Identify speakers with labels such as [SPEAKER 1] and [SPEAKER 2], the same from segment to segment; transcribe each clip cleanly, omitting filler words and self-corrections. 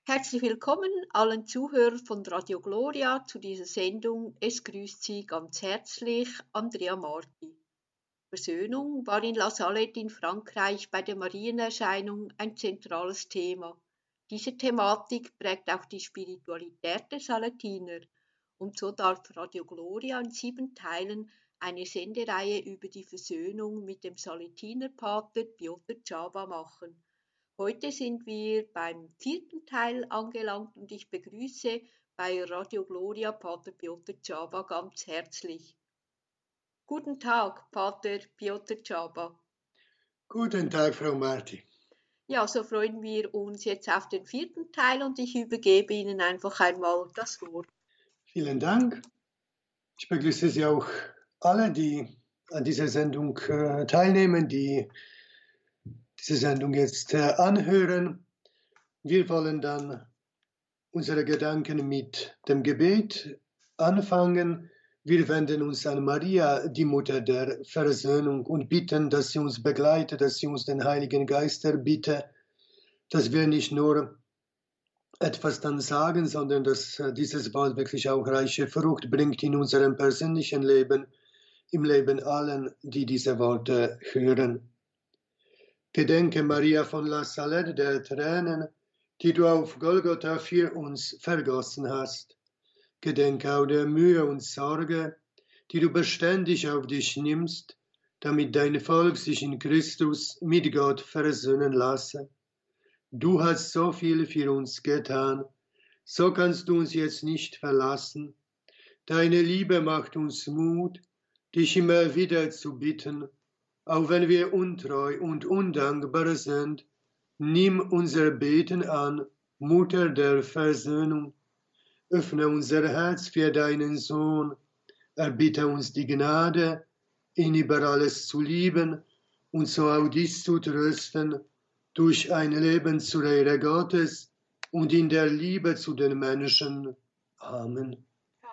[SPEAKER 1] Herzlich willkommen allen Zuhörern von Radio Gloria zu dieser Sendung. Es grüßt Sie ganz herzlich Andrea Marti. Versöhnung war in La Salette in Frankreich bei der Marienerscheinung ein zentrales Thema. Diese Thematik prägt auch die Spiritualität der Saletiner und so darf Radio Gloria in 7 Teilen eine Sendereihe über die Versöhnung mit dem Saletinerpater Piotr Czawa machen. Heute sind wir beim 4. Teil angelangt und ich begrüße bei Radio Gloria Pater Piotr Czawa ganz herzlich. Guten Tag, Pater Piotr Czawa.
[SPEAKER 2] Guten Tag, Frau Marti.
[SPEAKER 1] Ja, so freuen wir uns jetzt auf den 4. Teil und ich übergebe Ihnen einfach einmal das Wort.
[SPEAKER 2] Vielen Dank. Ich begrüße Sie auch alle, die an dieser Sendung teilnehmen, die diese Sendung jetzt anhören. Wir wollen dann unsere Gedanken mit dem Gebet anfangen. Wir wenden uns an Maria, die Mutter der Versöhnung, und bitten, dass sie uns begleitet, dass sie uns den Heiligen Geist erbitte, dass wir nicht nur etwas dann sagen, sondern dass dieses Wort wirklich auch reiche Frucht bringt in unserem persönlichen Leben, im Leben allen, die diese Worte hören. Gedenke, Maria von La Salette, der Tränen, die du auf Golgotha für uns vergossen hast. Gedenke auch der Mühe und Sorge, die du beständig auf dich nimmst, damit dein Volk sich in Christus mit Gott versöhnen lasse. Du hast so viel für uns getan, so kannst du uns jetzt nicht verlassen. Deine Liebe macht uns Mut, dich immer wieder zu bitten, auch wenn wir untreu und undankbar sind. Nimm unser Beten an, Mutter der Versöhnung. Öffne unser Herz für deinen Sohn. Erbitte uns die Gnade, ihn über alles zu lieben und so auch dich zu trösten, durch ein Leben zur Ehre Gottes und in der Liebe zu den Menschen. Amen.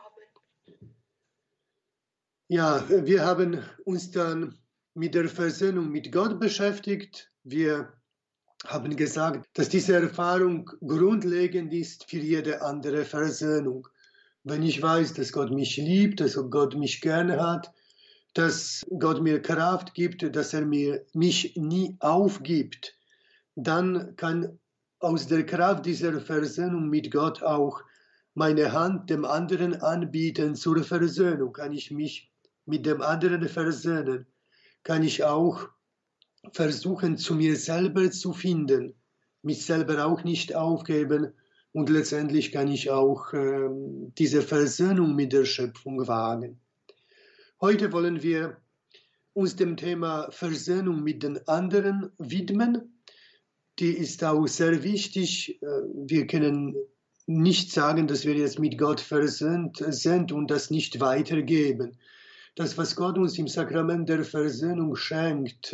[SPEAKER 2] Ja, wir haben uns dann mit der Versöhnung mit Gott beschäftigt. Wir haben gesagt, dass diese Erfahrung grundlegend ist für jede andere Versöhnung. Wenn ich weiß, dass Gott mich liebt, dass Gott mich gerne hat, dass Gott mir Kraft gibt, dass er mich nie aufgibt, dann kann aus der Kraft dieser Versöhnung mit Gott auch meine Hand dem anderen anbieten zur Versöhnung. Kann ich mich mit dem anderen versöhnen? Kann ich auch versuchen, zu mir selber zu finden, mich selber auch nicht aufgeben und letztendlich kann ich auch diese Versöhnung mit der Schöpfung wagen. Heute wollen wir uns dem Thema Versöhnung mit den anderen widmen. Die ist auch sehr wichtig. Wir können nicht sagen, dass wir jetzt mit Gott versöhnt sind und das nicht weitergeben. Das, was Gott uns im Sakrament der Versöhnung schenkt,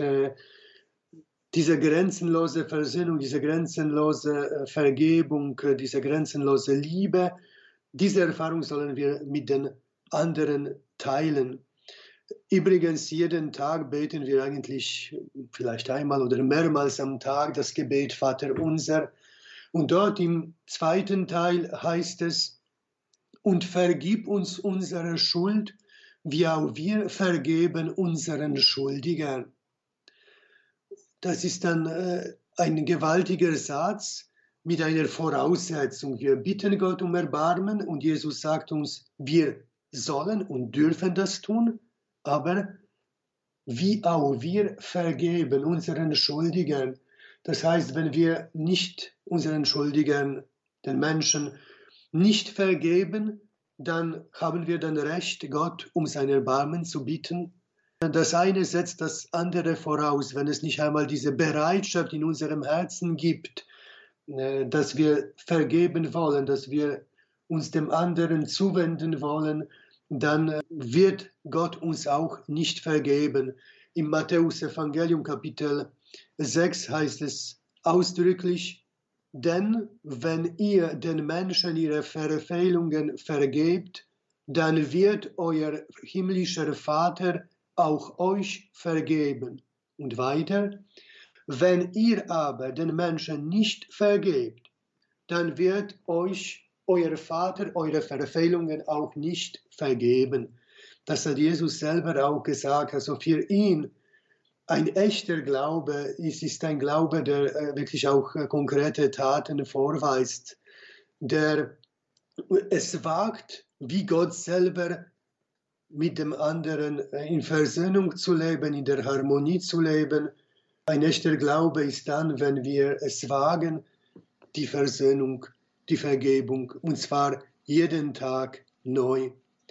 [SPEAKER 2] diese grenzenlose Versöhnung, diese grenzenlose Vergebung, diese grenzenlose Liebe, diese Erfahrung sollen wir mit den anderen teilen. Übrigens, jeden Tag beten wir eigentlich vielleicht einmal oder mehrmals am Tag das Gebet Vater unser. Und dort im 2. Teil heißt es, und vergib uns unsere Schuld, wie auch wir vergeben unseren Schuldigern. Das ist dann ein gewaltiger Satz mit einer Voraussetzung. Wir bitten Gott um Erbarmen und Jesus sagt uns, wir sollen und dürfen das tun, aber wie auch wir vergeben unseren Schuldigern. Das heißt, wenn wir nicht unseren Schuldigern, den Menschen, nicht vergeben, dann haben wir dann Recht, Gott um sein Erbarmen zu bitten. Das eine setzt das andere voraus, wenn es nicht einmal diese Bereitschaft in unserem Herzen gibt, dass wir vergeben wollen, dass wir uns dem anderen zuwenden wollen, dann wird Gott uns auch nicht vergeben. Im Matthäus-Evangelium Kapitel 6 heißt es ausdrücklich, denn wenn ihr den Menschen ihre Verfehlungen vergebt, dann wird euer himmlischer Vater auch euch vergeben. Und weiter, wenn ihr aber den Menschen nicht vergebt, dann wird euch euer Vater eure Verfehlungen auch nicht vergeben. Das hat Jesus selber auch gesagt. Also für ihn ein echter Glaube ist ein Glaube, der wirklich auch konkrete Taten vorweist, der es wagt, wie Gott selber mit dem anderen in Versöhnung zu leben, in der Harmonie zu leben. Ein echter Glaube ist dann, wenn wir es wagen, die Versöhnung, die Vergebung, und zwar jeden Tag neu.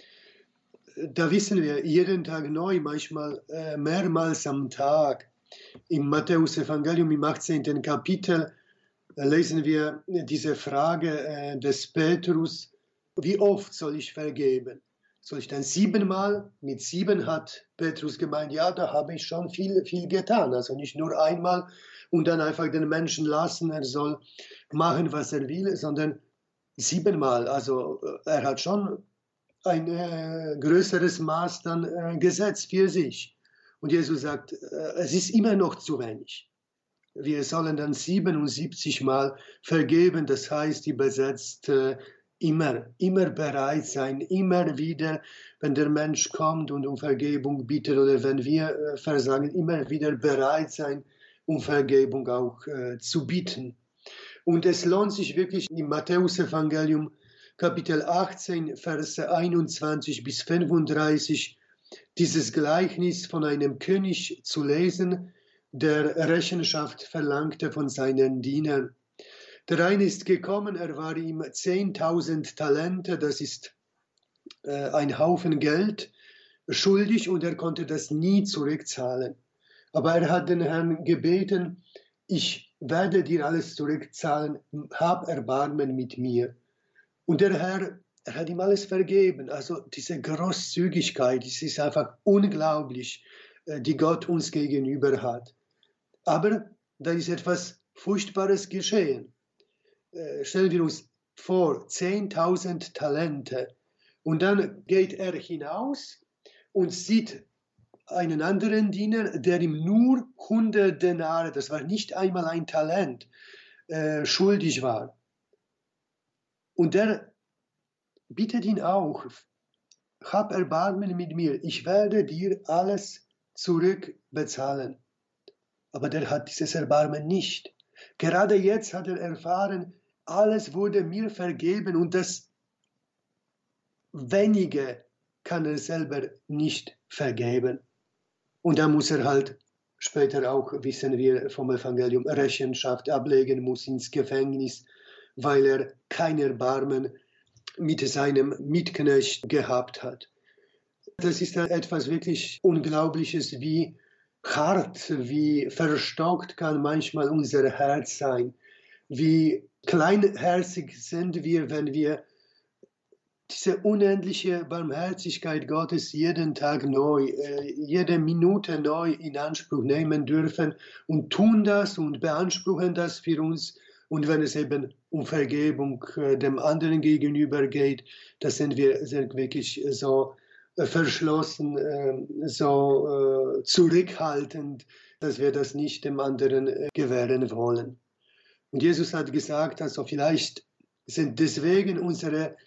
[SPEAKER 2] Da wissen wir, jeden Tag neu, manchmal mehrmals am Tag. Im Matthäus-Evangelium im 18. Kapitel lesen wir diese Frage des Petrus: Wie oft soll ich vergeben? Soll ich dann 7-mal? Mit 7 hat Petrus gemeint, ja, da habe ich schon viel getan. Also nicht nur einmal und dann einfach den Menschen lassen, er soll machen, was er will, sondern 7-mal. Also er hat schon ein größeres Maß dann gesetzt für sich. Und Jesus sagt, es ist immer noch zu wenig. Wir sollen dann 77 Mal vergeben, das heißt übersetzt immer bereit sein, immer wieder, wenn der Mensch kommt und um Vergebung bittet oder wenn wir versagen, immer wieder bereit sein, um Vergebung auch zu bitten. Und es lohnt sich wirklich im Matthäus-Evangelium Kapitel 18, Verse 21 bis 35, dieses Gleichnis von einem König zu lesen, der Rechenschaft verlangte von seinen Dienern. Der eine ist gekommen, er war ihm 10.000 Talente, das ist ein Haufen Geld, schuldig und er konnte das nie zurückzahlen. Aber er hat den Herrn gebeten, ich werde dir alles zurückzahlen, hab Erbarmen mit mir. Und der Herr, er hat ihm alles vergeben. Also diese Großzügigkeit, es ist einfach unglaublich, die Gott uns gegenüber hat. Aber da ist etwas Furchtbares geschehen. Stellen wir uns vor, 10.000 Talente. Und dann geht er hinaus und sieht einen anderen Diener, der ihm nur 100 Denare, das war nicht einmal ein Talent, schuldig war. Und der bittet ihn auch, hab Erbarmen mit mir, ich werde dir alles zurückbezahlen. Aber der hat dieses Erbarmen nicht. Gerade jetzt hat er erfahren, alles wurde mir vergeben und das Wenige kann er selber nicht vergeben. Und da muss er halt später auch, wissen wir vom Evangelium, Rechenschaft ablegen, muss ins Gefängnis, weil er kein Erbarmen mit seinem Mitknecht gehabt hat. Das ist etwas wirklich Unglaubliches, wie hart, wie verstockt kann manchmal unser Herz sein, wie kleinherzig sind wir, wenn wir diese unendliche Barmherzigkeit Gottes jeden Tag neu, jede Minute neu in Anspruch nehmen dürfen und tun das und beanspruchen das für uns. Und wenn es eben um Vergebung dem anderen gegenüber geht, da sind wir wirklich so verschlossen, so zurückhaltend, dass wir das nicht dem anderen gewähren wollen. Und Jesus hat gesagt, also vielleicht sind deswegen unsere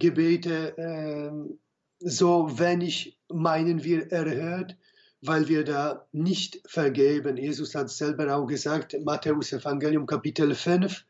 [SPEAKER 2] Gebete so wenig, meinen wir, erhört, weil wir da nicht vergeben. Jesus hat selber auch gesagt, Matthäus Evangelium Kapitel 5,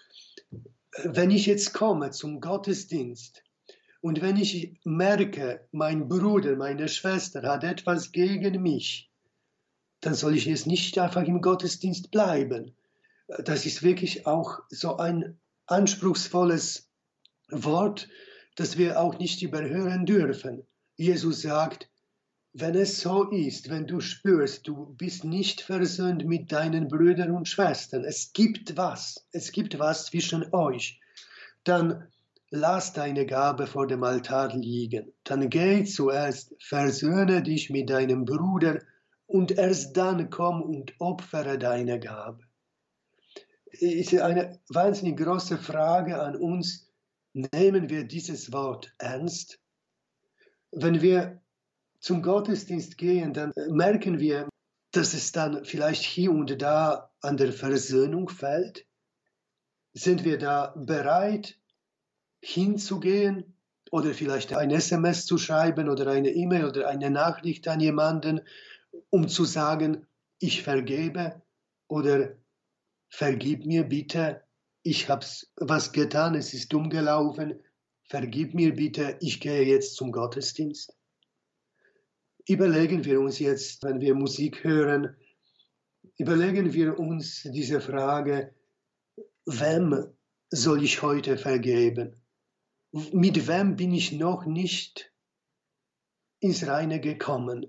[SPEAKER 2] wenn ich jetzt komme zum Gottesdienst und wenn ich merke, mein Bruder, meine Schwester hat etwas gegen mich, dann soll ich jetzt nicht einfach im Gottesdienst bleiben. Das ist wirklich auch so ein anspruchsvolles Wort, das wir auch nicht überhören dürfen. Jesus sagt, wenn es so ist, wenn du spürst, du bist nicht versöhnt mit deinen Brüdern und Schwestern, es gibt was zwischen euch, dann lass deine Gabe vor dem Altar liegen. Dann geh zuerst, versöhne dich mit deinem Bruder und erst dann komm und opfere deine Gabe. Es ist eine wahnsinnig große Frage an uns. Nehmen wir dieses Wort ernst? Wenn wir zum Gottesdienst gehen, dann merken wir, dass es dann vielleicht hier und da an der Versöhnung fällt. Sind wir da bereit, hinzugehen oder vielleicht ein SMS zu schreiben oder eine E-Mail oder eine Nachricht an jemanden, um zu sagen, ich vergebe oder vergib mir bitte, ich habe was getan, es ist dumm gelaufen, vergib mir bitte, ich gehe jetzt zum Gottesdienst. Überlegen wir uns jetzt, wenn wir Musik hören, überlegen wir uns diese Frage, wem soll ich heute vergeben? Mit wem bin ich noch nicht ins Reine gekommen?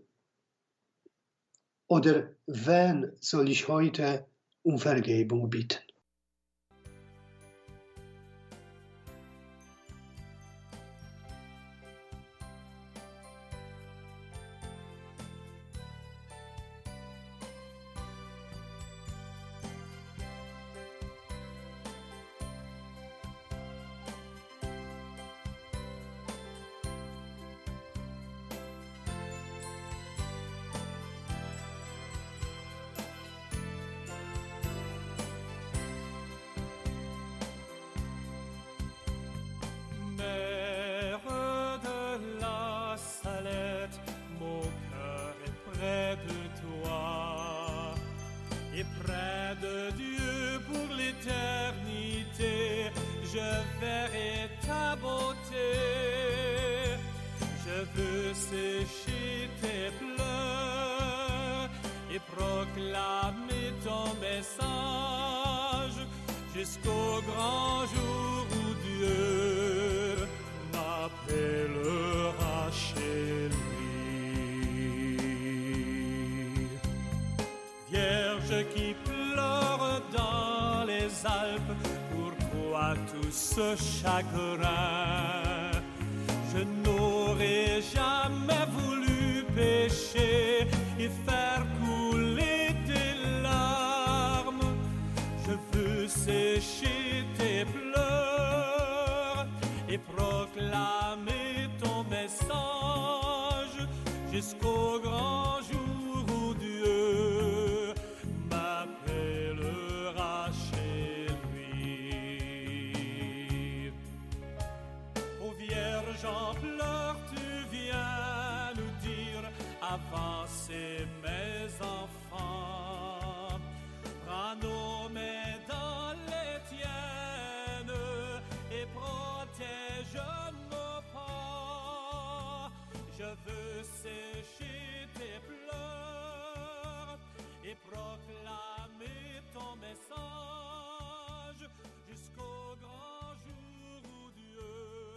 [SPEAKER 2] Oder wen soll ich heute um Vergebung bitten?
[SPEAKER 3] Et près de Dieu pour l'éternité, je verrai ta beauté. Je veux sécher tes pleurs et proclamer ton message jusqu'au grand jour où Dieu m'appellera chez lui. Vierge qui pleure dans les Alpes, pourquoi tout ce chagrin? Je n'aurais jamais voulu pécher et faire couler des larmes. Je veux sécher tes pleurs et proclamer ton message jusqu'au grand jour où Dieu m'appellera chez lui. Ô Vierge en pleurs, tu viens nous dire, avancez mes enfants, prends nos mains dans les tiennes et protège nos pas. Je veux sécher tes pleurs et proclamer ton message jusqu'au grand jour où Dieu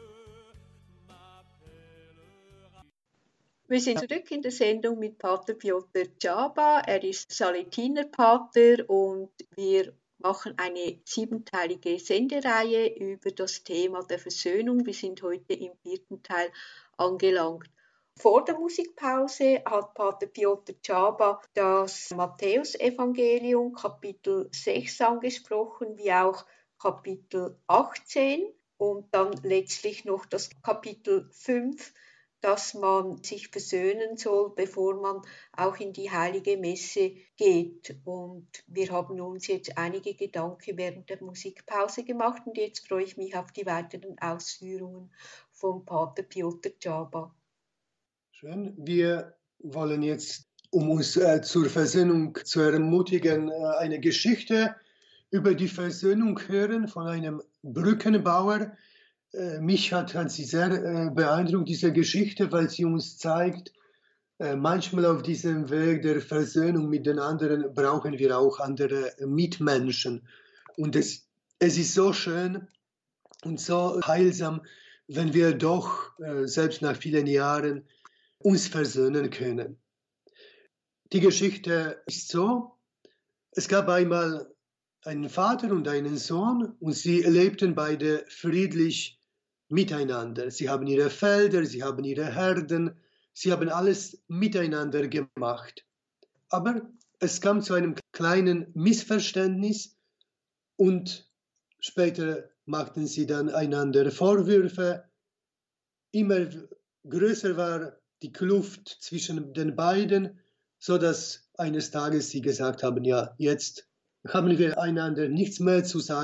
[SPEAKER 3] m'appellera.
[SPEAKER 1] Wir sind zurück in der Sendung mit Pater Piotr Czaba. Er ist Saletinerpater und wir machen eine 7-teilige Sendereihe über das Thema der Versöhnung. Wir sind heute im 4. Teil angelangt. Vor der Musikpause hat Pater Piotr Czaba das Matthäusevangelium Kapitel 6 angesprochen, wie auch Kapitel 18 und dann letztlich noch das Kapitel 5, dass man sich versöhnen soll, bevor man auch in die heilige Messe geht. Und wir haben uns jetzt einige Gedanken während der Musikpause gemacht und jetzt freue ich mich auf die weiteren Ausführungen von Pater Piotr Czaba.
[SPEAKER 2] Schön. Wir wollen jetzt, um uns zur Versöhnung zu ermutigen, eine Geschichte über die Versöhnung hören von einem Brückenbauer. Mich hat sie sehr beeindruckt, diese Geschichte, weil sie uns zeigt, manchmal auf diesem Weg der Versöhnung mit den anderen brauchen wir auch andere Mitmenschen. Und es ist so schön und so heilsam, wenn wir doch, selbst nach vielen Jahren, uns versöhnen können. Die Geschichte ist so, es gab einmal einen Vater und einen Sohn und sie lebten beide friedlich miteinander. Sie haben ihre Felder, sie haben ihre Herden, sie haben alles miteinander gemacht. Aber es kam zu einem kleinen Missverständnis und später machten sie dann einander Vorwürfe. Immer größer war die Kluft zwischen den beiden, sodass eines Tages sie gesagt haben, ja, jetzt haben wir einander nichts mehr zu sagen,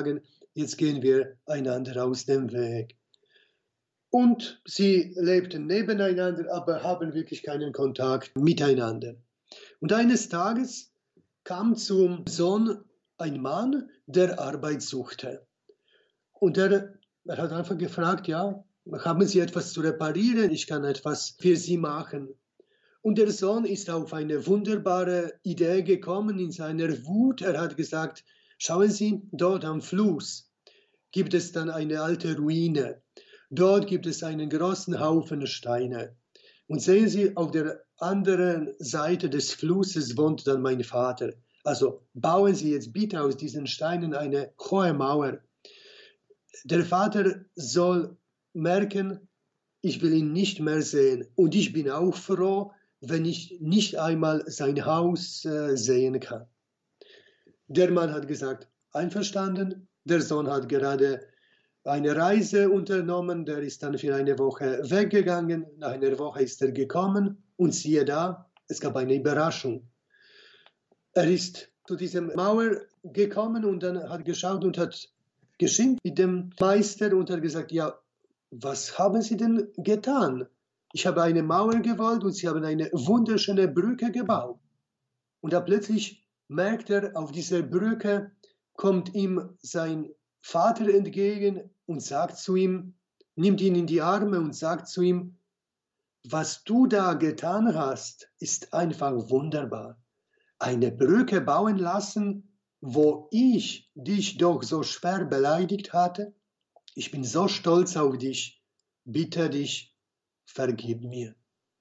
[SPEAKER 2] jetzt gehen wir einander aus dem Weg. Und sie lebten nebeneinander, aber haben wirklich keinen Kontakt miteinander. Und eines Tages kam zum Sohn ein Mann, der Arbeit suchte. Und er hat einfach gefragt, ja, haben Sie etwas zu reparieren? Ich kann etwas für Sie machen. Und der Sohn ist auf eine wunderbare Idee gekommen in seiner Wut. Er hat gesagt, schauen Sie, dort am Fluss gibt es dann eine alte Ruine. Dort gibt es einen großen Haufen Steine. Und sehen Sie, auf der anderen Seite des Flusses wohnt dann mein Vater. Also bauen Sie jetzt bitte aus diesen Steinen eine hohe Mauer. Der Vater soll merken, ich will ihn nicht mehr sehen. Und ich bin auch froh, wenn ich nicht einmal sein Haus sehen kann. Der Mann hat gesagt, einverstanden. Der Sohn hat gerade eine Reise unternommen. Der ist dann für eine Woche weggegangen. Nach einer Woche ist er gekommen. Und siehe da, es gab eine Überraschung. Er ist zu dieser Mauer gekommen und dann hat geschaut und hat geschimpft mit dem Meister und hat gesagt, ja, was haben Sie denn getan? Ich habe eine Mauer gewollt und Sie haben eine wunderschöne Brücke gebaut. Und da plötzlich merkt er, auf dieser Brücke kommt ihm sein Vater entgegen und sagt zu ihm, nimmt ihn in die Arme und sagt zu ihm, was du da getan hast, ist einfach wunderbar. Eine Brücke bauen lassen, wo ich dich doch so schwer beleidigt hatte. Ich bin so stolz auf dich, bitte dich, vergib mir.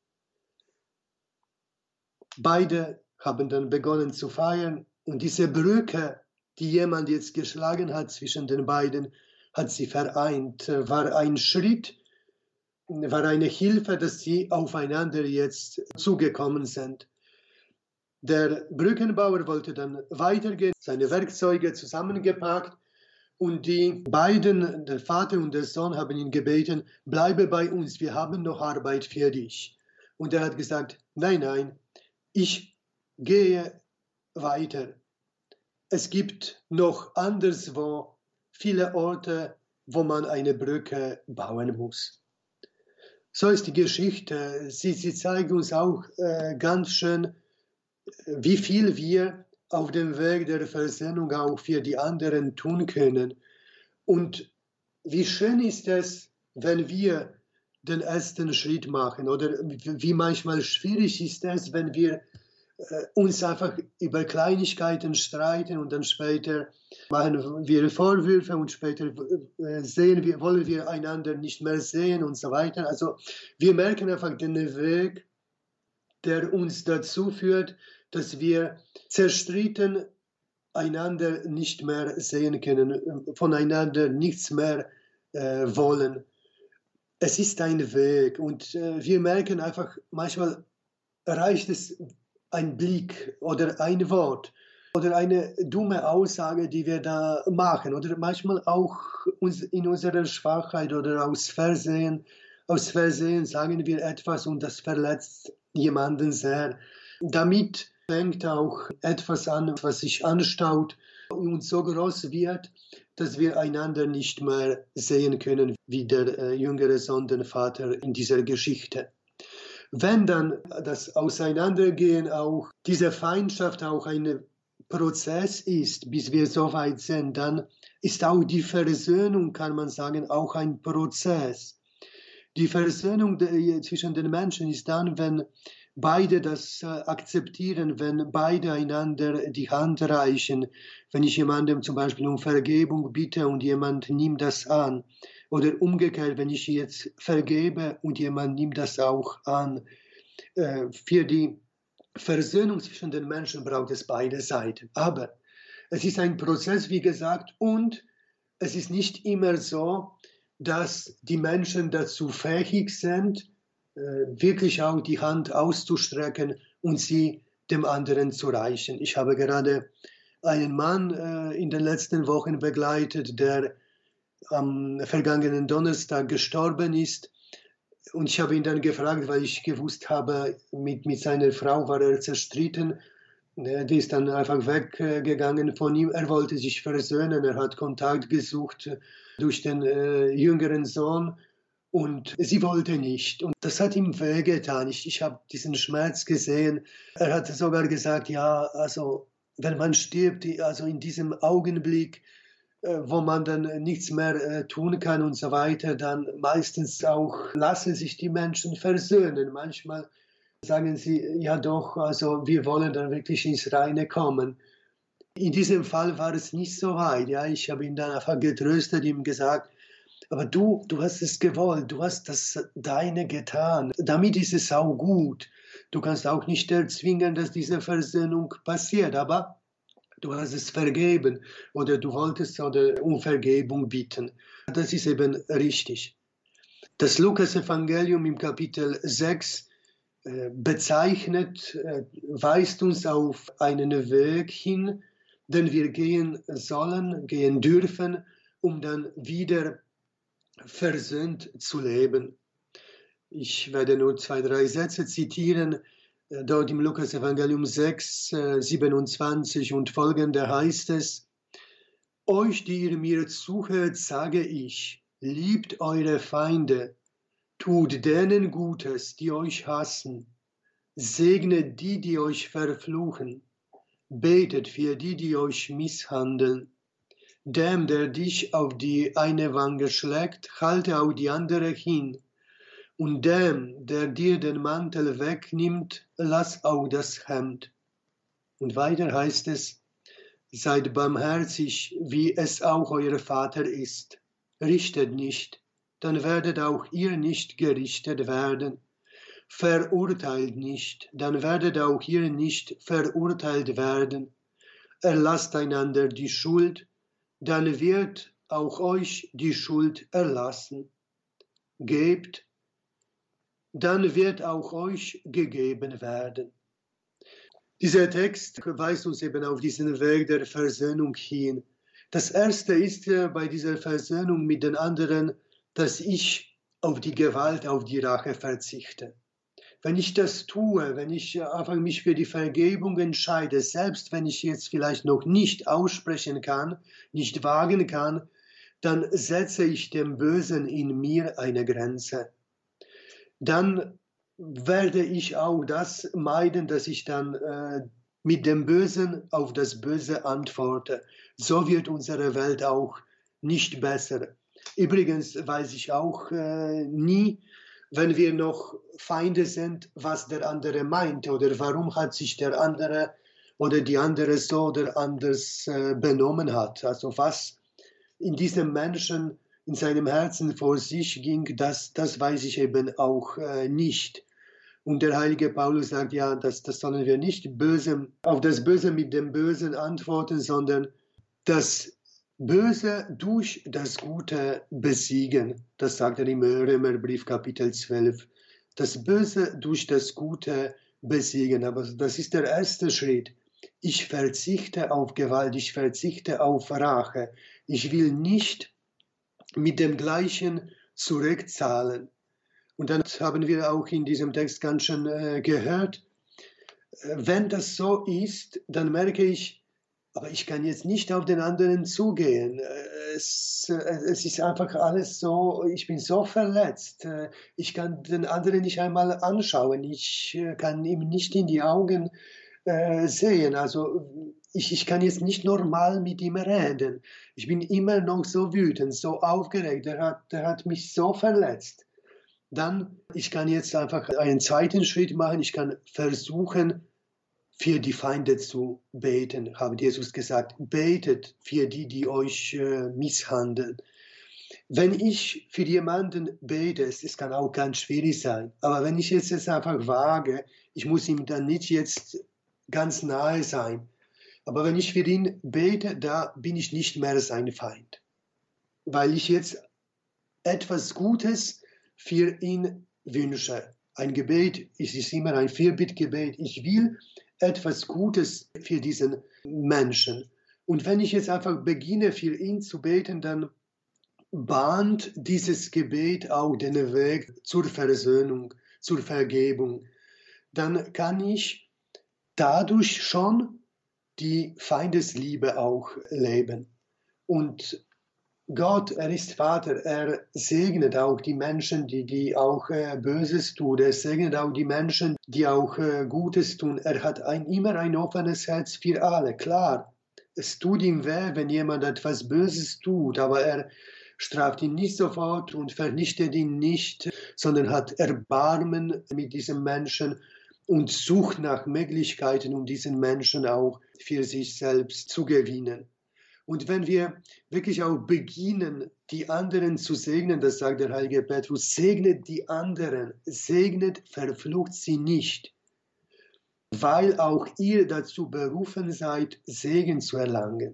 [SPEAKER 2] Beide haben dann begonnen zu feiern und diese Brücke, die jemand jetzt geschlagen hat zwischen den beiden, hat sie vereint, war ein Schritt, war eine Hilfe, dass sie aufeinander jetzt zugekommen sind. Der Brückenbauer wollte dann weitergehen, seine Werkzeuge zusammengepackt und die beiden, der Vater und der Sohn, haben ihn gebeten, bleibe bei uns, wir haben noch Arbeit für dich. Und er hat gesagt, nein, ich gehe weiter. Es gibt noch anderswo viele Orte, wo man eine Brücke bauen muss. So ist die Geschichte. Sie zeigt uns auch ganz schön, wie viel wir auf dem Weg der Versöhnung auch für die anderen tun können. Und wie schön ist es, wenn wir den ersten Schritt machen. Oder wie manchmal schwierig ist es, wenn wir uns einfach über Kleinigkeiten streiten und dann später machen wir Vorwürfe und später wollen wir einander nicht mehr sehen und so weiter. Also wir merken einfach den Weg, der uns dazu führt, dass wir zerstritten einander nicht mehr sehen können, voneinander nichts mehr wollen. Es ist ein Weg und wir merken einfach, manchmal reicht es ein Blick oder ein Wort oder eine dumme Aussage, die wir da machen oder manchmal auch in unserer Schwachheit oder aus Versehen sagen wir etwas und das verletzt jemanden sehr. Damit fängt auch etwas an, was sich anstaut und so groß wird, dass wir einander nicht mehr sehen können, wie der jüngere Sohn den Vater in dieser Geschichte. Wenn dann das Auseinandergehen auch, diese Feindschaft auch ein Prozess ist, bis wir so weit sind, dann ist auch die Versöhnung, kann man sagen, auch ein Prozess. Die Versöhnung zwischen den Menschen ist dann, wenn beide das akzeptieren, wenn beide einander die Hand reichen, wenn ich jemandem zum Beispiel um Vergebung bitte und jemand nimmt das an. Oder umgekehrt, wenn ich jetzt vergebe und jemand nimmt das auch an. Für die Versöhnung zwischen den Menschen braucht es beide Seiten. Aber es ist ein Prozess, wie gesagt, und es ist nicht immer so, dass die Menschen dazu fähig sind, wirklich auch die Hand auszustrecken und sie dem anderen zu reichen. Ich habe gerade einen Mann in den letzten Wochen begleitet, der am vergangenen Donnerstag gestorben ist. Und ich habe ihn dann gefragt, weil ich gewusst habe, mit seiner Frau war er zerstritten. Die ist dann einfach weggegangen von ihm. Er wollte sich versöhnen, er hat Kontakt gesucht durch den jüngeren Sohn und sie wollte nicht. Und das hat ihm wehgetan. Ich habe diesen Schmerz gesehen. Er hat sogar gesagt, ja, also wenn man stirbt, also in diesem Augenblick, wo man dann nichts mehr tun kann und so weiter, dann meistens auch lassen sich die Menschen versöhnen. Manchmal sagen sie, ja doch, also wir wollen dann wirklich ins Reine kommen. In diesem Fall war es nicht so weit. Ja, ich habe ihn dann einfach getröstet, ihm gesagt, aber du hast es gewollt, du hast das Deine getan. Damit ist es auch gut. Du kannst auch nicht erzwingen, dass diese Versöhnung passiert, aber du hast es vergeben oder du wolltest oder um Vergebung bitten. Das ist eben richtig. Das Lukas-Evangelium im Kapitel 6 bezeichnet, weist uns auf einen Weg hin, den wir gehen sollen, gehen dürfen, um dann wieder versöhnt zu leben. Ich werde nur 2, 3 Sätze zitieren. Dort im Lukas-Evangelium 6, 27 und folgende heißt es, euch, die ihr mir zuhört, sage ich, liebt eure Feinde, tut denen Gutes, die euch hassen, segnet die, die euch verfluchen, betet für die, die euch misshandeln. Dem, der dich auf die eine Wange schlägt, halte auch die andere hin. Und dem, der dir den Mantel wegnimmt, lass auch das Hemd. Und weiter heißt es, seid barmherzig, wie es auch euer Vater ist. Richtet nicht, dann werdet auch ihr nicht gerichtet werden. Verurteilt nicht, dann werdet auch ihr nicht verurteilt werden. Erlasst einander die Schuld, dann wird auch euch die Schuld erlassen. Gebt, dann wird auch euch gegeben werden. Dieser Text weist uns eben auf diesen Weg der Versöhnung hin. Das Erste ist bei dieser Versöhnung mit den anderen, dass ich auf die Gewalt, auf die Rache verzichte. Wenn ich das tue, wenn ich einfach mich für die Vergebung entscheide, selbst wenn ich jetzt vielleicht noch nicht aussprechen kann, nicht wagen kann, dann setze ich dem Bösen in mir eine Grenze. Dann werde ich auch das meiden, dass ich dann mit dem Bösen auf das Böse antworte. So wird unsere Welt auch nicht besser. Übrigens weiß ich auch nie, wenn wir noch Feinde sind, was der andere meint oder warum hat sich der andere oder die andere so oder anders benommen hat. Also was in diesem Menschen, in seinem Herzen vor sich ging, das weiß ich eben auch nicht. Und der heilige Paulus sagt, ja, das sollen wir nicht auf das Böse mit dem Bösen antworten, sondern das Böse durch das Gute besiegen. Das sagt er im Römerbrief Kapitel 12. Das Böse durch das Gute besiegen. Aber das ist der erste Schritt. Ich verzichte auf Gewalt, ich verzichte auf Rache. Ich will nicht mit dem Gleichen zurückzahlen. Und dann haben wir auch in diesem Text ganz schön gehört, wenn das so ist, dann merke ich, aber ich kann jetzt nicht auf den anderen zugehen. Es ist einfach alles so, ich bin so verletzt. Ich kann den anderen nicht einmal anschauen. Ich kann ihm nicht in die Augen sehen. Also ich kann jetzt nicht normal mit ihm reden. Ich bin immer noch so wütend, so aufgeregt. Der hat mich so verletzt. Dann, ich kann jetzt einfach einen zweiten Schritt machen. Ich kann versuchen, für die Feinde zu beten, hat Jesus gesagt. Betet für die, die euch misshandeln. Wenn ich für jemanden bete, es kann auch ganz schwierig sein, aber wenn ich jetzt einfach wage, ich muss ihm dann nicht jetzt ganz nahe sein, aber wenn ich für ihn bete, da bin ich nicht mehr sein Feind, weil ich jetzt etwas Gutes für ihn wünsche. Ein Gebet ist immer ein Fürbittgebet. Ich will etwas Gutes für diesen Menschen. Und wenn ich jetzt einfach beginne, für ihn zu beten, dann bahnt dieses Gebet auch den Weg zur Versöhnung, zur Vergebung. Dann kann ich dadurch schon die Feindesliebe auch leben. Und Gott, er ist Vater, er segnet auch die Menschen, die auch Böses tun. Er segnet auch die Menschen, die auch Gutes tun. Er hat immer ein offenes Herz für alle. Klar, es tut ihm weh, wenn jemand etwas Böses tut, aber er straft ihn nicht sofort und vernichtet ihn nicht, sondern hat Erbarmen mit diesem Menschen und sucht nach Möglichkeiten, um diesen Menschen auch für sich selbst zu gewinnen. Und wenn wir wirklich auch beginnen, die anderen zu segnen, das sagt der heilige Petrus, segnet die anderen, segnet, verflucht sie nicht, weil auch ihr dazu berufen seid, Segen zu erlangen.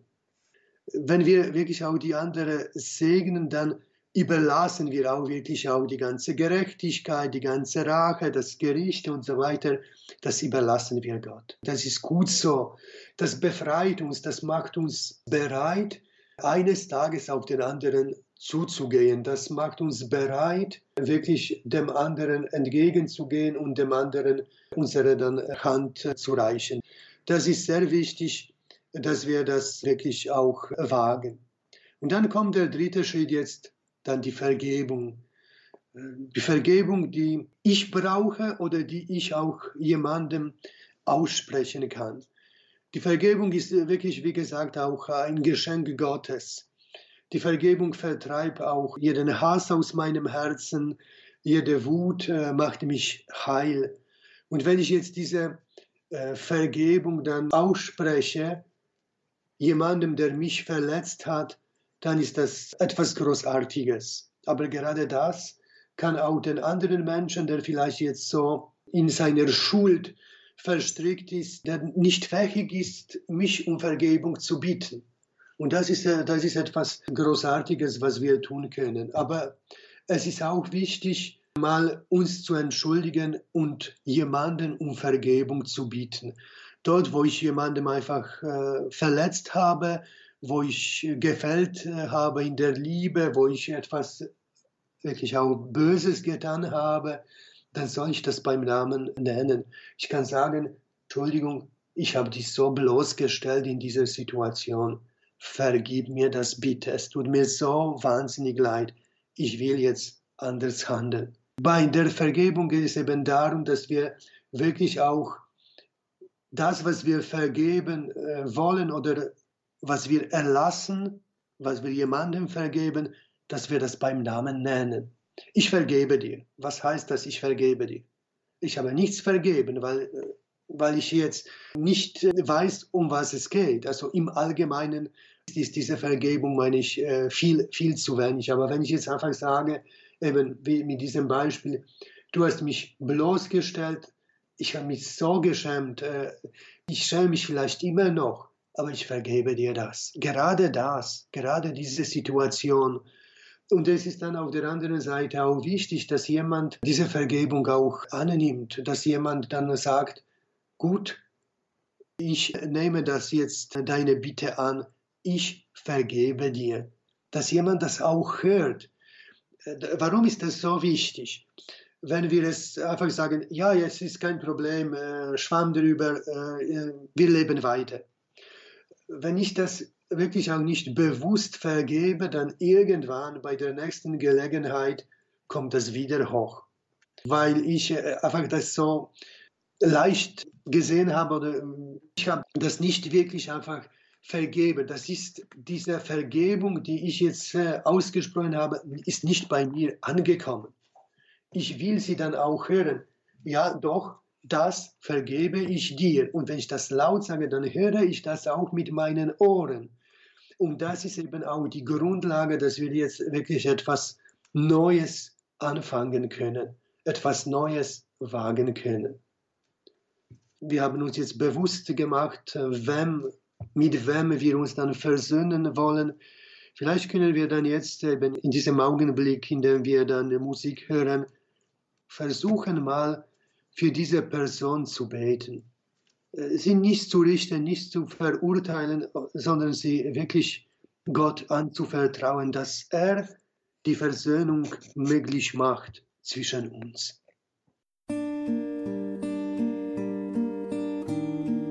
[SPEAKER 2] Wenn wir wirklich auch die anderen segnen, dann überlassen wir auch wirklich auch die ganze Gerechtigkeit, die ganze Rache, das Gericht und so weiter, das überlassen wir Gott. Das ist gut so. Das befreit uns, das macht uns bereit, eines Tages auf den anderen zuzugehen. Das macht uns bereit, wirklich dem anderen entgegenzugehen und dem anderen unsere Hand zu reichen. Das ist sehr wichtig, dass wir das wirklich auch wagen. Und dann kommt der dritte Schritt jetzt, dann die Vergebung. Die Vergebung, die ich brauche oder die ich auch jemandem aussprechen kann. Die Vergebung ist wirklich, wie gesagt, auch ein Geschenk Gottes. Die Vergebung vertreibt auch jeden Hass aus meinem Herzen, jede Wut macht mich heil. Und wenn ich jetzt diese Vergebung dann ausspreche, jemandem, der mich verletzt hat, dann ist das etwas Großartiges. Aber gerade das kann auch den anderen Menschen, der vielleicht jetzt so in seiner Schuld verstrickt ist, der nicht fähig ist, mich um Vergebung zu bitten. Und das ist etwas Großartiges, was wir tun können. Aber es ist auch wichtig, mal uns zu entschuldigen und jemanden um Vergebung zu bitten. Dort, wo ich jemandem einfach verletzt habe, wo ich gefällt habe in der Liebe, wo ich etwas wirklich auch Böses getan habe, dann soll ich das beim Namen nennen. Ich kann sagen, Entschuldigung, ich habe dich so bloßgestellt in dieser Situation. Vergib mir das bitte. Es tut mir so wahnsinnig leid. Ich will jetzt anders handeln. Bei der Vergebung geht es eben darum, dass wir wirklich auch das, was wir vergeben wollen oder was wir erlassen, was wir jemandem vergeben, dass wir das beim Namen nennen. Ich vergebe dir. Was heißt das, ich vergebe dir? Ich habe nichts vergeben, weil ich jetzt nicht weiß, um was es geht. Also im Allgemeinen ist diese Vergebung, meine ich, viel, viel zu wenig. Aber wenn ich jetzt einfach sage, eben wie mit diesem Beispiel, du hast mich bloßgestellt, ich habe mich so geschämt, ich schäme mich vielleicht immer noch, aber ich vergebe dir das, gerade diese Situation. Und es ist dann auf der anderen Seite auch wichtig, dass jemand diese Vergebung auch annimmt, dass jemand dann sagt, gut, ich nehme das jetzt deine Bitte an, ich vergebe dir. Dass jemand das auch hört. Warum ist das so wichtig? Wenn wir es einfach sagen, ja, jetzt ist kein Problem, Schwamm drüber, wir leben weiter. Wenn ich das wirklich auch nicht bewusst vergebe, dann irgendwann bei der nächsten Gelegenheit kommt das wieder hoch. Weil ich einfach das so leicht gesehen habe oder ich habe das nicht wirklich einfach vergeben. Das ist diese Vergebung, die ich jetzt ausgesprochen habe, ist nicht bei mir angekommen. Ich will sie dann auch hören. Ja, doch, das vergebe ich dir. Und wenn ich das laut sage, dann höre ich das auch mit meinen Ohren. Und das ist eben auch die Grundlage, dass wir jetzt wirklich etwas Neues anfangen können, etwas Neues wagen können. Wir haben uns jetzt bewusst gemacht, mit wem wir uns dann versöhnen wollen. Vielleicht können wir dann jetzt eben in diesem Augenblick, in dem wir dann Musik hören, versuchen mal für diese Person zu beten. Sie nicht zu richten, nicht zu verurteilen, sondern sie wirklich Gott anzuvertrauen, dass er die Versöhnung möglich macht zwischen uns.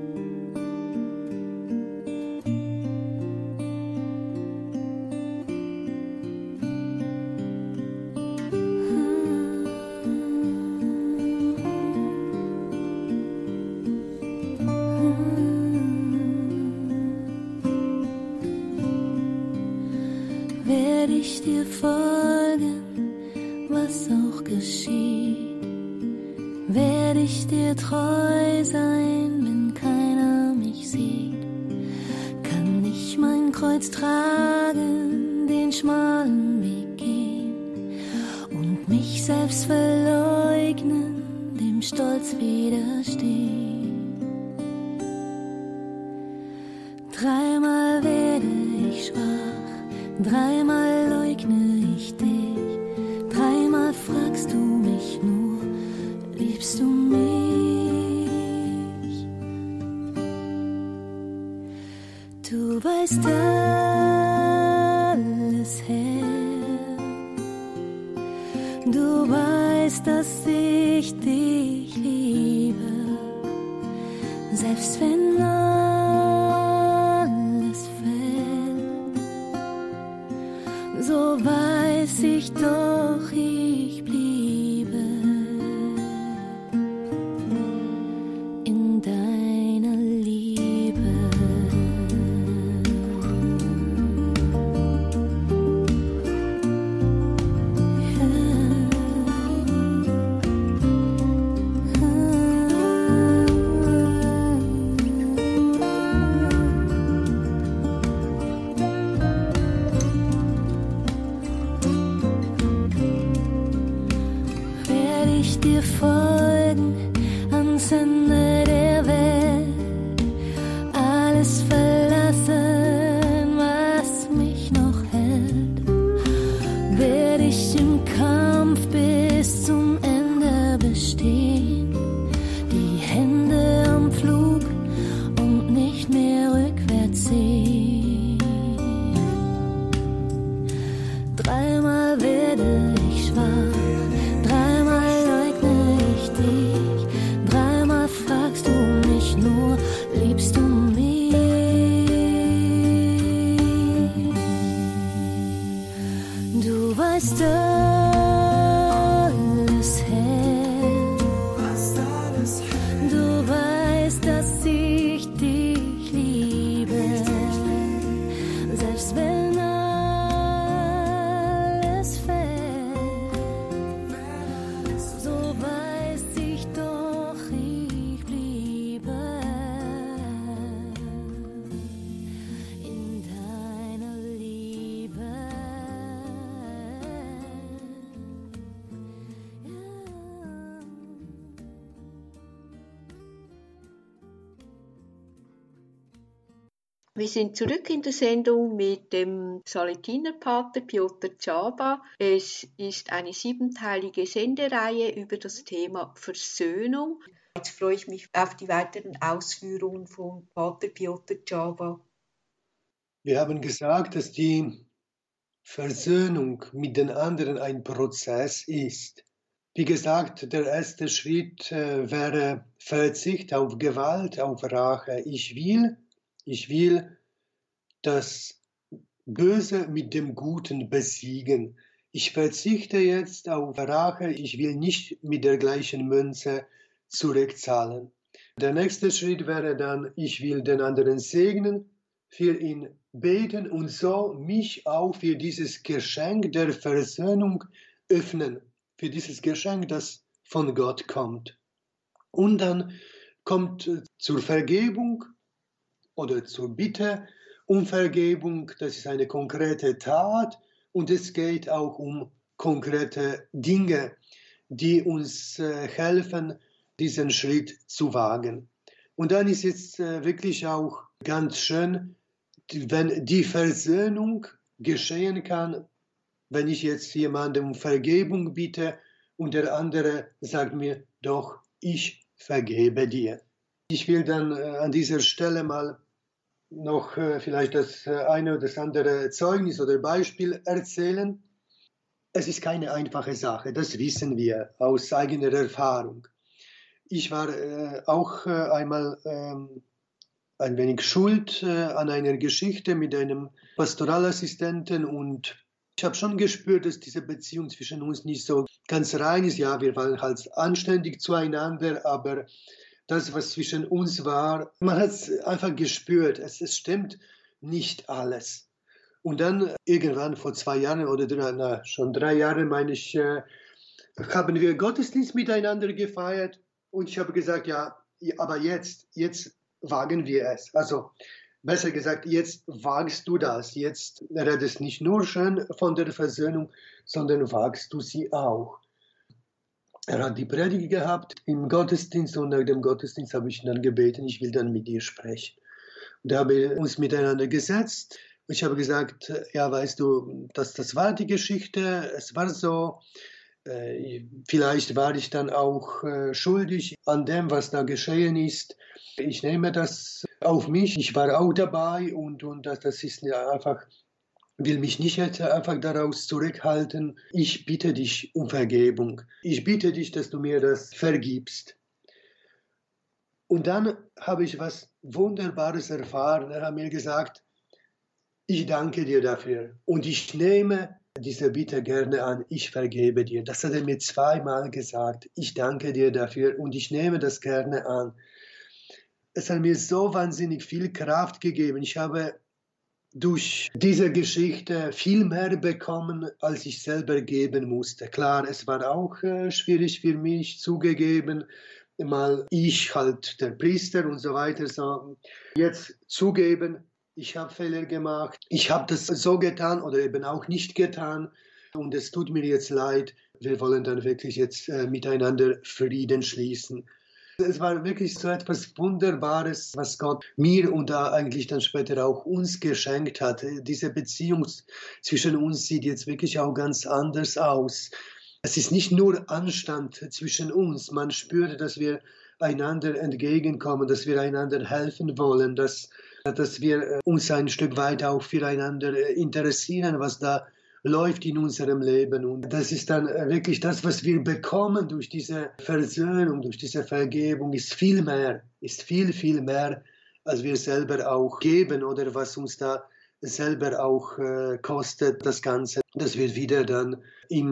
[SPEAKER 4] dir folgen, was auch geschieht. Werde ich dir treu sein, wenn keiner mich sieht. Kann ich mein Kreuz tragen, den schmalen Weg gehen und mich selbst verleugnen, dem Stolz widerstehen. Dreimal werde ich schwach, dreimal leugne ich dich, dreimal fragst du mich nur, liebst du mich? Du weißt alles, Herr, du weißt, dass ich dich liebe, selbst wenn alles fällt, so weiß ich doch, ich bliebe in deiner Liebe. Werde ich dir folgen ans Ende der Welt, alles verlassen, was mich noch hält. Werde ich im Kampf bis zum Ende bestehen, die Hände am Flug und nicht mehr rückwärts sehen. Dreimal werde ich schwach, dreimal leugne ich dich, dreimal fragst du mich nur, liebst du mich? Du weißt alles, Herr, du weißt, dass ich dich liebe, selbst wenn alles fällt, so weiß ich doch, ich bliebe in deiner Liebe.
[SPEAKER 1] Wir sind zurück in der Sendung mit dem Saletinerpater Piotr Czaba. Es ist eine 7-teilige Sendereihe über das Thema Versöhnung. Jetzt freue ich mich auf die weiteren Ausführungen von Pater Piotr Czaba.
[SPEAKER 2] Wir haben gesagt, dass die Versöhnung mit den anderen ein Prozess ist. Wie gesagt, der erste Schritt wäre Verzicht auf Gewalt, auf Rache. Ich will das Böse mit dem Guten besiegen. Ich verzichte jetzt auf Rache, ich will nicht mit der gleichen Münze zurückzahlen. Der nächste Schritt wäre dann, ich will den anderen segnen, für ihn beten und so mich auch für dieses Geschenk der Versöhnung öffnen, für dieses Geschenk, das von Gott kommt. Und dann kommt zur Vergebung oder zur Bitte um Vergebung, das ist eine konkrete Tat und es geht auch um konkrete Dinge, die uns helfen, diesen Schritt zu wagen. Und dann ist es wirklich auch ganz schön, wenn die Versöhnung geschehen kann, wenn ich jetzt jemandem um Vergebung bitte und der andere sagt mir, doch, ich vergebe dir. Ich will dann an dieser Stelle mal noch vielleicht das eine oder das andere Zeugnis oder Beispiel erzählen. Es ist keine einfache Sache, das wissen wir aus eigener Erfahrung. Ich war auch einmal ein wenig schuld an einer Geschichte mit einem Pastoralassistenten und ich habe schon gespürt, dass diese Beziehung zwischen uns nicht so ganz rein ist. Ja, wir waren halt anständig zueinander, aber das, was zwischen uns war, man hat es einfach gespürt, es stimmt nicht alles. Und dann irgendwann vor 2 Jahren oder schon 3 Jahre, meine ich, haben wir Gottesdienst miteinander gefeiert. Und ich habe gesagt, ja, aber jetzt wagen wir es. Also besser gesagt, jetzt wagst du das. Jetzt redest nicht nur schön von der Versöhnung, sondern wagst du sie auch. Er hat die Predigt gehabt im Gottesdienst und nach dem Gottesdienst habe ich ihn dann gebeten, ich will dann mit dir sprechen. Und da haben wir uns miteinander gesetzt. Ich habe gesagt, ja, weißt du, das war die Geschichte, es war so, vielleicht war ich dann auch schuldig an dem, was da geschehen ist. Ich nehme das auf mich, ich war auch dabei und das ist einfach, will mich nicht jetzt einfach daraus zurückhalten. Ich bitte dich um Vergebung. Ich bitte dich, dass du mir das vergibst. Und dann habe ich was Wunderbares erfahren. Er hat mir gesagt, ich danke dir dafür und ich nehme diese Bitte gerne an, ich vergebe dir. Das hat er mir 2-mal gesagt. Ich danke dir dafür und ich nehme das gerne an. Es hat mir so wahnsinnig viel Kraft gegeben. Ich habe durch diese Geschichte viel mehr bekommen, als ich selber geben musste. Klar, es war auch schwierig für mich, zugegeben, mal ich halt der Priester und so weiter, so jetzt zugeben, ich habe Fehler gemacht, ich habe das so getan oder eben auch nicht getan und es tut mir jetzt leid, wir wollen dann wirklich jetzt miteinander Frieden schließen. Es war wirklich so etwas Wunderbares, was Gott mir und eigentlich dann später auch uns geschenkt hat. Diese Beziehung zwischen uns sieht jetzt wirklich auch ganz anders aus. Es ist nicht nur Anstand zwischen uns. Man spürt, dass wir einander entgegenkommen, dass wir einander helfen wollen, dass wir uns ein Stück weit auch füreinander interessieren, was da läuft in unserem Leben. Und das ist dann wirklich das, was wir bekommen durch diese Versöhnung, durch diese Vergebung, ist viel mehr, ist viel, viel mehr, als wir selber auch geben oder was uns da selber auch kostet, das Ganze, dass wir wieder dann im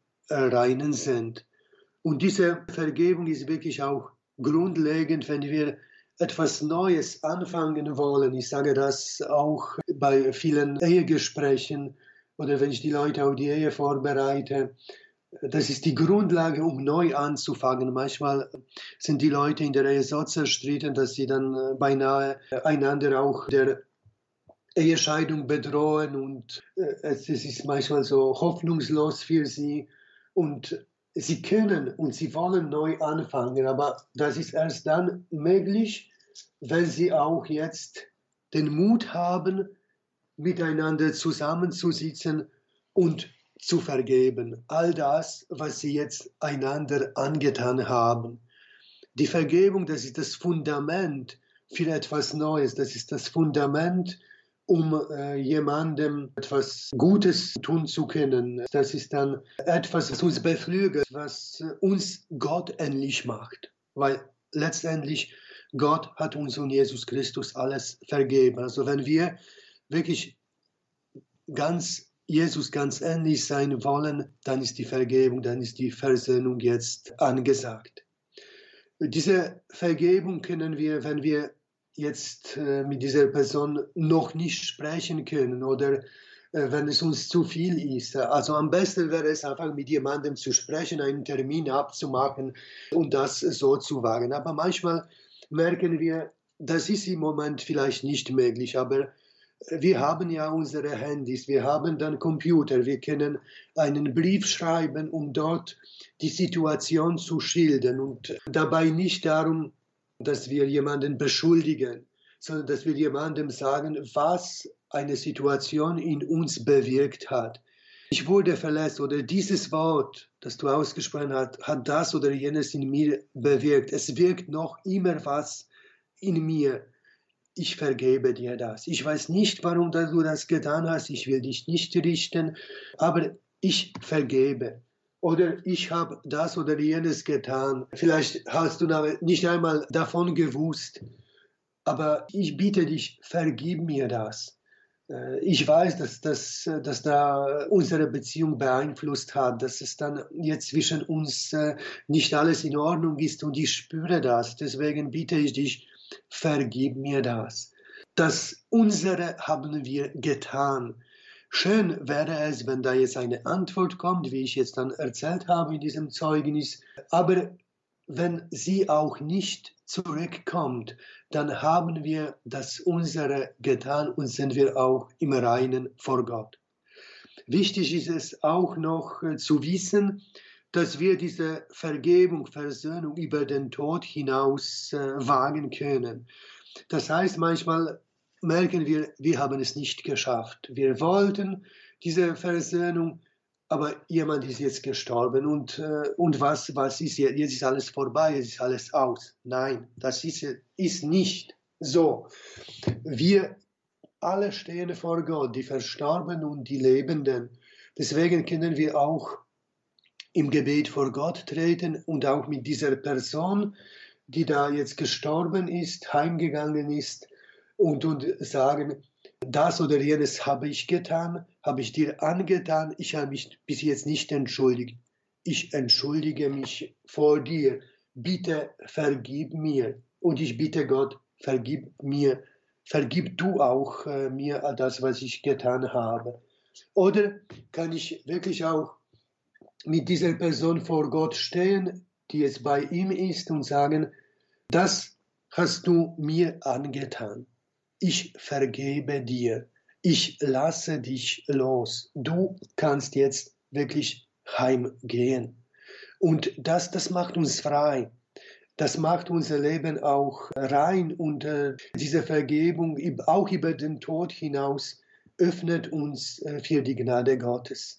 [SPEAKER 2] Reinen sind. Und diese Vergebung ist wirklich auch grundlegend, wenn wir etwas Neues anfangen wollen. Ich sage das auch bei vielen Ehegesprächen, oder wenn ich die Leute auf die Ehe vorbereite, das ist die Grundlage, um neu anzufangen. Manchmal sind die Leute in der Ehe so zerstritten, dass sie dann beinahe einander auch der Ehescheidung bedrohen und es ist manchmal so hoffnungslos für sie und sie können und sie wollen neu anfangen, aber das ist erst dann möglich, wenn sie auch jetzt den Mut haben, miteinander zusammenzusitzen und zu vergeben. All das, was sie jetzt einander angetan haben. Die Vergebung, das ist das Fundament für etwas Neues. Das ist das Fundament, um jemandem etwas Gutes tun zu können. Das ist dann etwas, was uns beflügelt, was uns Gott ähnlich macht. Weil letztendlich Gott hat uns und Jesus Christus alles vergeben. Also wenn wir wirklich Jesus ganz ähnlich sein wollen, dann ist die Vergebung, dann ist die Versöhnung jetzt angesagt. Diese Vergebung können wir, wenn wir jetzt mit dieser Person noch nicht sprechen können oder wenn es uns zu viel ist. Also am besten wäre es einfach mit jemandem zu sprechen, einen Termin abzumachen und das so zu wagen. Aber manchmal merken wir, das ist im Moment vielleicht nicht möglich, aber wir haben ja unsere Handys, wir haben dann Computer, wir können einen Brief schreiben, um dort die Situation zu schildern und dabei nicht darum, dass wir jemanden beschuldigen, sondern dass wir jemandem sagen, was eine Situation in uns bewirkt hat. Ich wurde verletzt oder dieses Wort, das du ausgesprochen hast, hat das oder jenes in mir bewirkt. Es wirkt noch immer was in mir. Ich vergebe dir das. Ich weiß nicht, warum du das getan hast. Ich will dich nicht richten, aber ich vergebe. Oder ich habe das oder jenes getan. Vielleicht hast du nicht einmal davon gewusst. Aber ich bitte dich, vergib mir das. Ich weiß, dass da unsere Beziehung beeinflusst hat, dass es dann jetzt zwischen uns nicht alles in Ordnung ist und ich spüre das. Deswegen bitte ich dich, vergib mir das. Das unsere haben wir getan. Schön wäre es, wenn da jetzt eine Antwort kommt, wie ich jetzt dann erzählt habe in diesem Zeugnis. Aber wenn sie auch nicht zurückkommt, dann haben wir das unsere getan und sind wir auch im Reinen vor Gott. Wichtig ist es auch noch zu wissen, dass wir diese Vergebung, Versöhnung über den Tod hinaus wagen können. Das heißt, manchmal merken wir, wir haben es nicht geschafft. Wir wollten diese Versöhnung, aber jemand ist jetzt gestorben und was ist jetzt? Jetzt ist alles vorbei, jetzt ist alles aus. Nein, das ist nicht so. Wir alle stehen vor Gott, die Verstorbenen und die Lebenden. Deswegen können wir auch im Gebet vor Gott treten und auch mit dieser Person, die da jetzt gestorben ist, heimgegangen ist und sagen, das oder jenes habe ich getan, habe ich dir angetan, ich habe mich bis jetzt nicht entschuldigt. Ich entschuldige mich vor dir. Bitte vergib mir. Und ich bitte Gott, vergib mir. Vergib du auch mir das, was ich getan habe. Oder kann ich wirklich auch mit dieser Person vor Gott stehen, die jetzt bei ihm ist und sagen, das hast du mir angetan. Ich vergebe dir. Ich lasse dich los. Du kannst jetzt wirklich heimgehen. Und das macht uns frei. Das macht unser Leben auch rein und diese Vergebung auch über den Tod hinaus öffnet uns für die Gnade Gottes.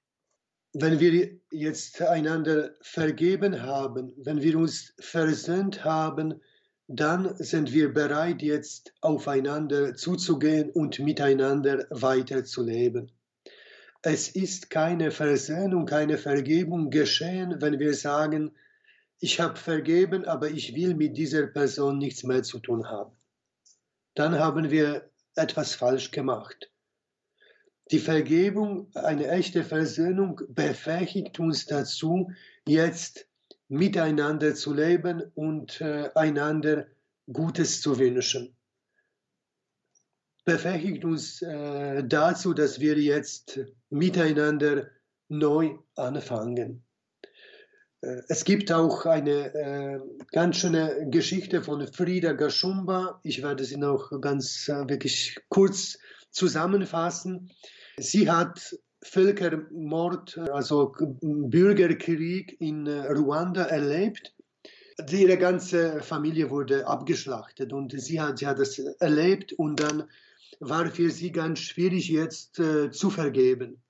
[SPEAKER 2] Wenn wir jetzt einander vergeben haben, wenn wir uns versöhnt haben, dann sind wir bereit, jetzt aufeinander zuzugehen und miteinander weiterzuleben. Es ist keine Versöhnung, keine Vergebung geschehen, wenn wir sagen, ich habe vergeben, aber ich will mit dieser Person nichts mehr zu tun haben. Dann haben wir etwas falsch gemacht. Die Vergebung, eine echte Versöhnung, befähigt uns dazu, jetzt miteinander zu leben und einander Gutes zu wünschen. Befähigt uns dazu, dass wir jetzt miteinander neu anfangen. Es gibt auch eine ganz schöne Geschichte von Frida Gashumba. Ich werde sie noch ganz wirklich kurz zusammenfassen. Sie hat Völkermord, also Bürgerkrieg in Ruanda erlebt. Ihre ganze Familie wurde abgeschlachtet und sie hat das erlebt und dann war für sie ganz schwierig jetzt zu vergeben,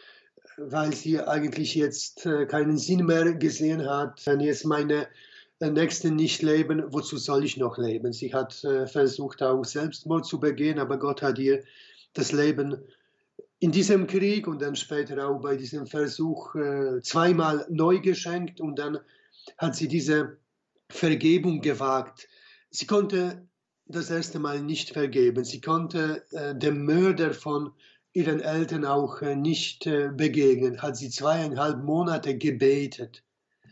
[SPEAKER 2] weil sie eigentlich jetzt keinen Sinn mehr gesehen hat. Wenn jetzt meine Nächsten nicht leben, wozu soll ich noch leben? Sie hat versucht auch Selbstmord zu begehen, aber Gott hat ihr das Leben in diesem Krieg und dann später auch bei diesem Versuch zweimal neu geschenkt und dann hat sie diese Vergebung gewagt. Sie konnte das erste Mal nicht vergeben. Sie konnte dem Mörder von ihren Eltern auch nicht begegnen. Hat sie 2,5 Monate gebetet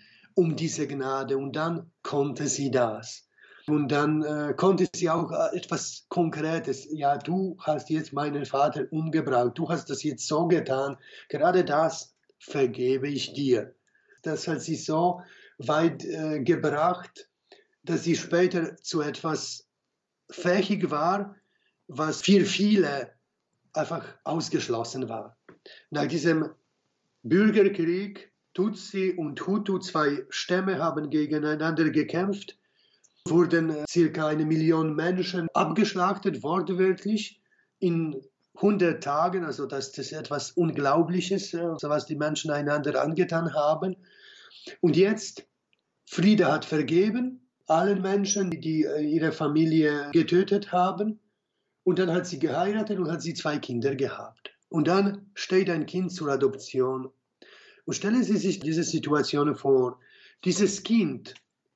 [SPEAKER 2] um diese Gnade und dann konnte sie das. Und dann konnte sie auch etwas Konkretes, ja, du hast jetzt meinen Vater umgebracht, du hast das jetzt so getan, gerade das vergebe ich dir. Das hat sie so weit gebracht, dass sie später zu etwas fähig war, was für viele einfach ausgeschlossen war. Nach diesem Bürgerkrieg, Tutsi und Hutu, 2 Stämme haben gegeneinander gekämpft, wurden circa 1 Million Menschen abgeschlachtet, wortwörtlich, in 100 Tagen. Also das ist etwas Unglaubliches, was die Menschen einander angetan haben. Und jetzt, Frida hat vergeben, allen Menschen, die ihre Familie getötet haben. Und dann hat sie geheiratet und hat sie 2 Kinder gehabt. Und dann steht ein Kind zur Adoption. Und stellen Sie sich diese Situation vor. Dieses Kind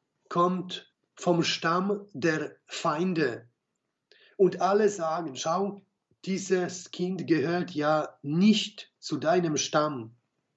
[SPEAKER 2] kommt vom Stamm der Feinde. Und alle sagen, schau, dieses Kind gehört ja nicht zu deinem Stamm.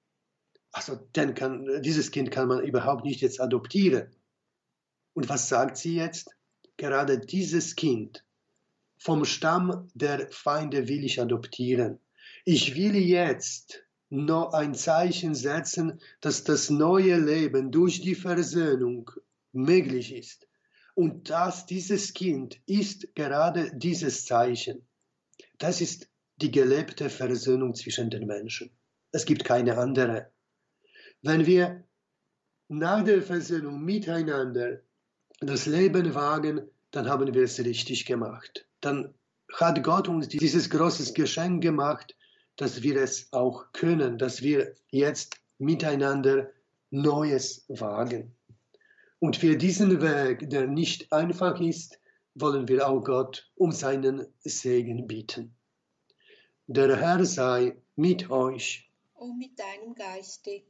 [SPEAKER 2] Also dieses Kind kann man überhaupt nicht jetzt adoptieren. Und was sagt sie jetzt? Gerade dieses Kind vom Stamm der Feinde will ich adoptieren. Ich will jetzt noch ein Zeichen setzen, dass das neue Leben durch die Versöhnung möglich ist. Und dass dieses Kind ist gerade dieses Zeichen. Das ist die gelebte Versöhnung zwischen den Menschen. Es gibt keine andere. Wenn wir nach der Versöhnung miteinander das Leben wagen, dann haben wir es richtig gemacht. Dann hat Gott uns dieses große Geschenk gemacht, dass wir es auch können, dass wir jetzt miteinander Neues wagen. Und für diesen Weg, der nicht einfach ist, wollen wir auch Gott um seinen Segen bitten. Der Herr sei mit euch.
[SPEAKER 1] Und mit deinem Geiste.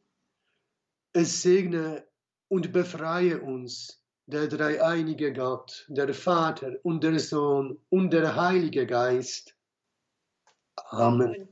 [SPEAKER 2] Es segne und befreie uns der dreieinige Gott, der Vater und der Sohn und der Heilige Geist. Amen.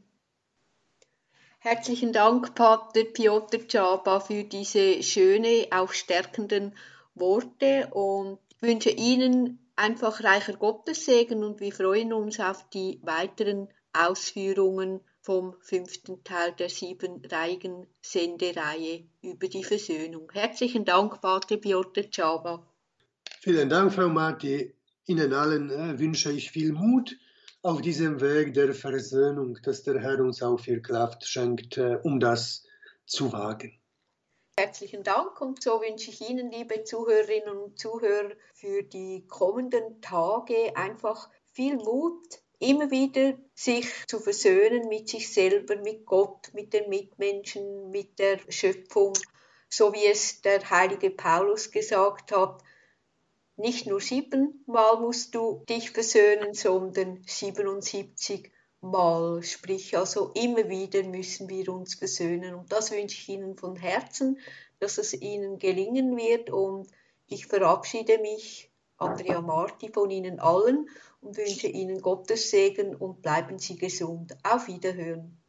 [SPEAKER 1] Herzlichen Dank, Pater Piotr Czaba, für diese schöne, auch stärkenden Worte und ich wünsche Ihnen einfach reicher Gottessegen und wir freuen uns auf die weiteren Ausführungen vom 5. Teil der 7-reihigen Sendereihe über die Versöhnung. Herzlichen Dank, Pater Piotr Czaba.
[SPEAKER 2] Vielen Dank, Frau Marti. Ihnen allen wünsche ich viel Mut auf diesem Weg der Versöhnung, dass der Herr uns auch viel Kraft schenkt, um das zu wagen.
[SPEAKER 1] Herzlichen Dank und so wünsche ich Ihnen, liebe Zuhörerinnen und Zuhörer, für die kommenden Tage einfach viel Mut, immer wieder sich zu versöhnen mit sich selber, mit Gott, mit den Mitmenschen, mit der Schöpfung, so wie es der heilige Paulus gesagt hat. Nicht nur 7-mal musst du dich versöhnen, sondern 77 Mal. Sprich, also immer wieder müssen wir uns versöhnen. Und das wünsche ich Ihnen von Herzen, dass es Ihnen gelingen wird. Und ich verabschiede mich, Andrea Marti, von Ihnen allen und wünsche Ihnen Gottes Segen und bleiben Sie gesund. Auf Wiederhören.